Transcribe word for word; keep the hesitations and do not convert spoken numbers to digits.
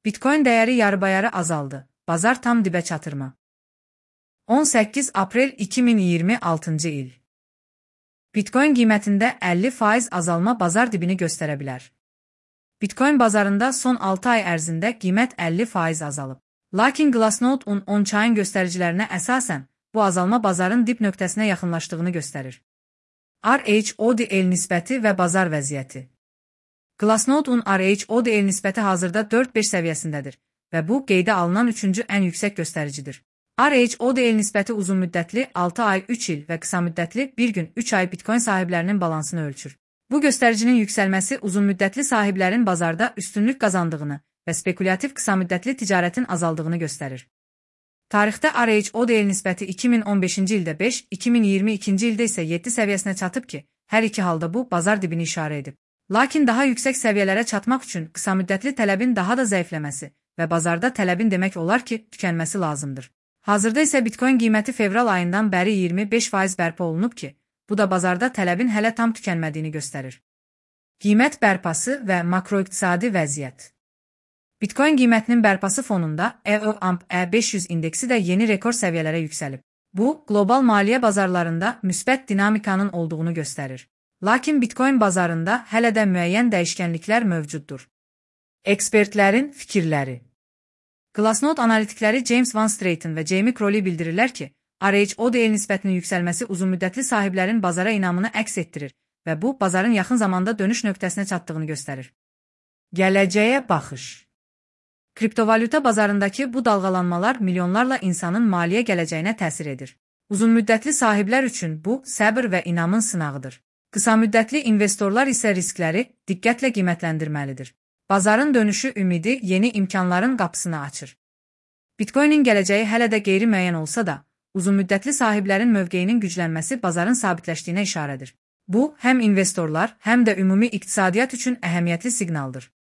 Bitcoin dəyəri yarıbayarı azaldı. Bazar tam dibə çatırmı? on səkkiz aprel iki min iyirmi altıncı il. Bitcoin qiymətində əlli faiz azalma bazar dibini göstərə bilər. Bitcoin bazarında son altı ay ərzində qiymət əlli faiz azalıb. Lakin Glassnode on çayın göstəricilərinə əsasən, bu azalma bazarın dip nöqtəsinə yaxınlaşdığını göstərir. R H O D L nisbəti və bazar vəziyyəti. Glassnode on R H O D L nisbəti hazırda dörd beş səviyyəsindədir və bu qeydə alınan üçüncü ən yüksək göstəricidir. R H O D L nisbəti uzunmüddətli altı ay üç il və qısamüddətli bir gün üç ay Bitcoin sahiblərinin balansını ölçür. Bu göstəricinin yüksəlməsi uzunmüddətli sahiblərin bazarda üstünlük qazandığını və spekulativ qısamüddətli ticarətin azaldığını göstərir. Tarixdə R H O D L nisbəti iki min on beşinci ildə beş, iki min iyirmi ikinci ildə isə yeddi səviyyəsinə çatıb ki, hər iki halda bu bazar dibini işarə edib. Lakin daha yüksək səviyyələrə çatmaq üçün qısamüddətli tələbin daha da zəifləməsi və bazarda tələbin demək olar ki, tükənməsi lazımdır. Hazırda isə Bitcoin qiyməti fevral ayından bəri iyirmi beş faiz bərpa olunub ki, bu da bazarda tələbin hələ tam tükənmədiyini göstərir. Qiymət bərpası və makroiqtisadi vəziyyət. Bitcoin qiymətinin bərpası fonunda E O A M P E beş yüz indeksi də yeni rekord səviyyələrə yüksəlib. Bu, qlobal maliyyə bazarlarında müsbət dinamikanın olduğunu göstərir. Lakin Bitcoin bazarında hələ də müəyyən dəyişkənliklər mövcuddur. Ekspertlərin fikirləri. Glassnode analitikləri James Van Straten və Jamie Crowley bildirirlər ki, R H O D L nisbətinin yüksəlməsi uzunmüddətli sahiblərin bazara inamını əks etdirir və bu, bazarın yaxın zamanda dönüş nöqtəsinə çatdığını göstərir. Gələcəyə baxış. Kriptovalyuta bazarındakı bu dalğalanmalar milyonlarla insanın maliyyə gələcəyinə təsir edir. Uzunmüddətli sahiblər üçün bu, səbr və inamın sınağıdır. Qısamüddətli investorlar isə riskləri diqqətlə qiymətləndirməlidir. Bazarın dönüşü ümidi yeni imkanların qapısını açır. Bitcoinin gələcəyi hələ də qeyri-müəyyən olsa da, uzunmüddətli sahiblərin mövqeyinin güclənməsi bazarın sabitləşdiyinə işarədir. Bu, həm investorlar, həm də ümumi iqtisadiyyat üçün əhəmiyyətli siqnaldır.